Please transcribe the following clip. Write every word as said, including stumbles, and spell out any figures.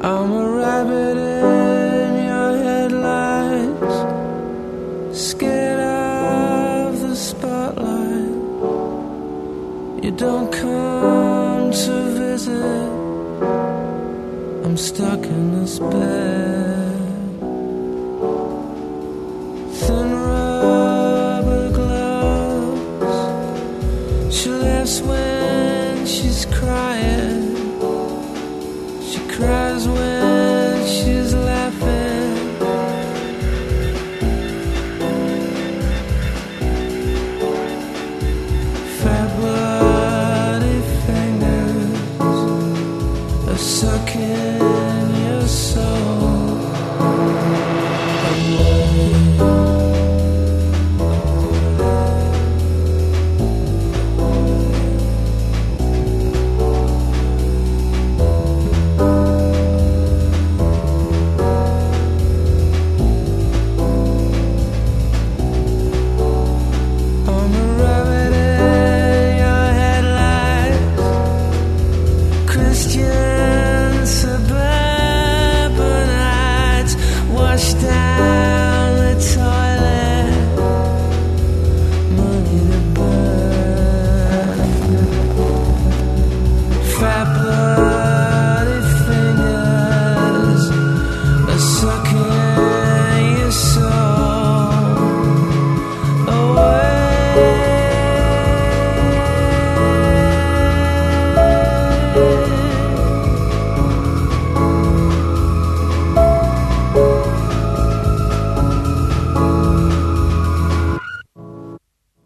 I'm a rabbit in your headlights, scared of the spotlight. You don't come to visit, I'm stuck in this bed. Thin rubber gloves, she laughs when she's